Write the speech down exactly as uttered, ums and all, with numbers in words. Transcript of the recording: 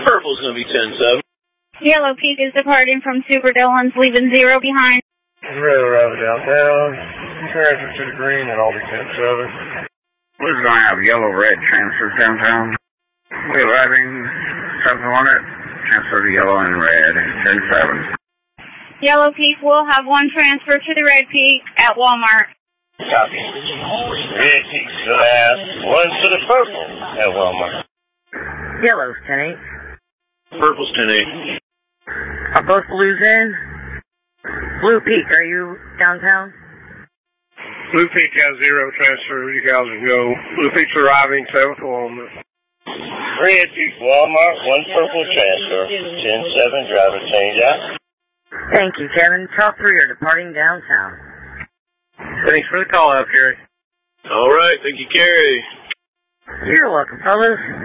Purple's going to be ten seven. Yellow Peak is departing from Super Dillon's, leaving zero behind. Railroad downtown. Transfer to the green, and I'll be ten seven. We're going to have yellow-red transfers downtown. We're arriving seven one it. Transfer to yellow and red, ten seven. Yellow Peak will have one transfer to the Red Peak at Walmart. Copy. Red Peak's the last. One to the purple at Walmart. Yellow's ten eight. Purple's ten eight. Are both blues in? Blue Peak, are you downtown? Blue Peak has zero transfer. You guys can go. Blue Peak's arriving seventh Walmart. Red Peak Walmart, one purple transfer. ten seven, driver change out. Thank you, Kevin. Top three are departing downtown. Thanks for the call out, Gary. All right, thank you, Carrie. You're welcome, fellas.